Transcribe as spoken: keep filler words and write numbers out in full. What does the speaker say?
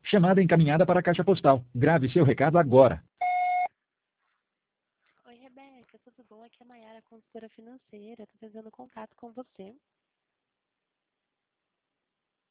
Chamada encaminhada para a caixa postal. Grave seu recado agora. Oi, Rebeca, tudo bom? Aqui é a Mayara, consultora financeira. Estou fazendo contato com você